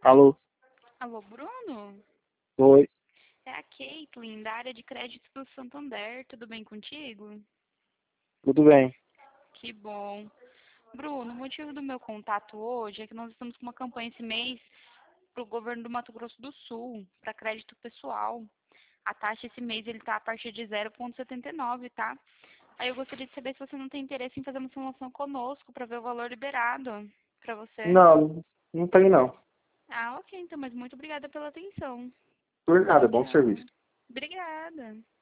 Alô? Alô, Bruno? Oi, É a Caitlin, da área de crédito do Santander. Tudo bem contigo? tudo bem? Que bom. Bruno, o motivo do meu contato hoje é que nós estamos com uma campanha esse mês para o governo do Mato Grosso do Sul, para crédito pessoal. A taxa esse mês ele está a partir de 0,79, tá? Aí eu gostaria de saber se você não tem interesse em fazer uma simulação conosco para ver o valor liberado para você. Não, não tem não. Ah, ok, então, mas muito obrigada pela atenção. Por nada, bom serviço. Tchau. Obrigada.